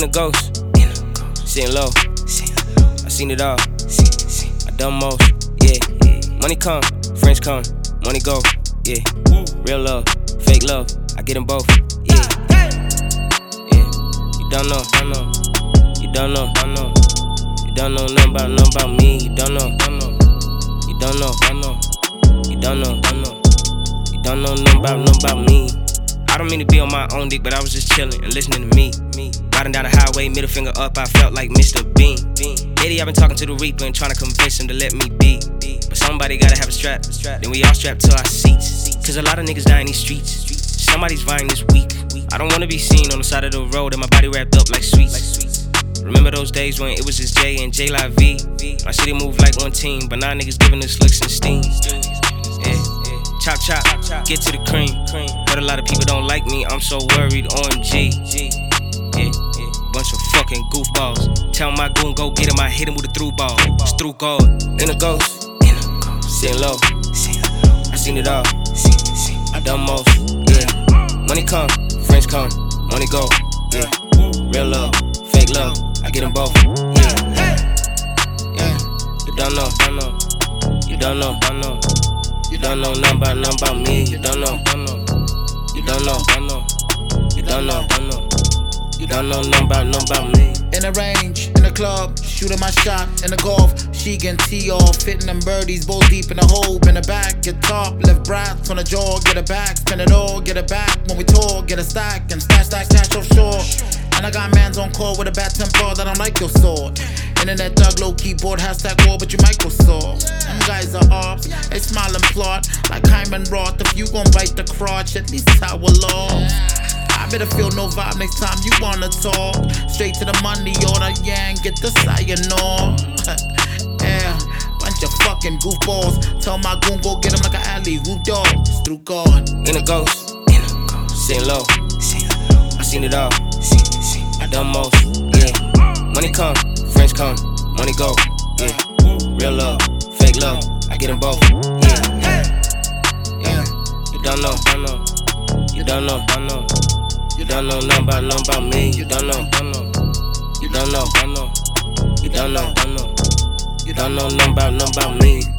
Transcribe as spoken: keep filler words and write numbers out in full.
ghost, sitting low. I seen it all, I done most, yeah. Money come, friends come, money go, yeah. Real love, fake love, I get them both, yeah. Yeah, you don't know, don't know, you don't know, don't know, you don't know nothing about, nothing about me. You don't know, don't know, you don't know, don't know, you don't know, don't know, you don't know nothing about, nothing about me. I don't mean to be on my own dick, but I was just chillin' and listening to me. me. Riding down the highway, middle finger up, I felt like Mister Bean. Lately I've been talking to the Reaper and trying to convince him to let me be. But somebody gotta have a strap, then we all strapped to our seats. Cause a lot of niggas die in these streets. Somebody's vying this week. I don't wanna be seen on the side of the road and my body wrapped up like sweets. Remember those days when it was just J and J Live V? My city moved like one team, but now niggas giving us looks and steam. Yeah. Chop chop, get to the cream. Heard a lot of people don't like me, I'm so worried, O M G. Yeah, bunch of fucking goofballs. Tell my goon go get him, I hit him with a through ball. It's through God, in a ghost, sitting low. I seen it all, I done most, yeah. Money come, friends come, money go, yeah. Real love, fake love, I get them both, yeah. Yeah, you don't know, don't know, you don't know, don't know. You don't know nothing about, nothing about me. You don't know, don't know. You don't know, don't know. You don't know, don't know. You don't know nothing about, nothing about me. In the range, in the club, shooting my shot in the golf. She getting tee off, hitting them birdies, bowl deep in the hole, in the back, get top, left brass on the jaw, get it back, spin it all, get it back. When we talk, get a stack and stash, stack, stash offshore. And I got mans on call with a bad temper that don't like your sword. Internet dog, low keyboard, hashtag war, but you Microsoft. Them guys are ops, they smile and plot like Hyman Roth. If you gon' bite the crotch, at least I will love. I better feel no vibe next time you wanna talk. Straight to the money order, yeah, and get the sayonara. Yeah, bunch of fucking goofballs. Tell my goon go get him like an alley-oop dog. It's through God. In a ghost, sitting low. I seen it all, I done most, yeah. Money come, friends come, money go, yeah. Real love, fake love, I get them both, yeah. Yeah, you don't know, don't know, you don't know, don't know. You don't know nothing about, nothing about me. You don't know, don't know, you don't know, don't know, you don't know, don't know, you don't know nothing about, nothing about me.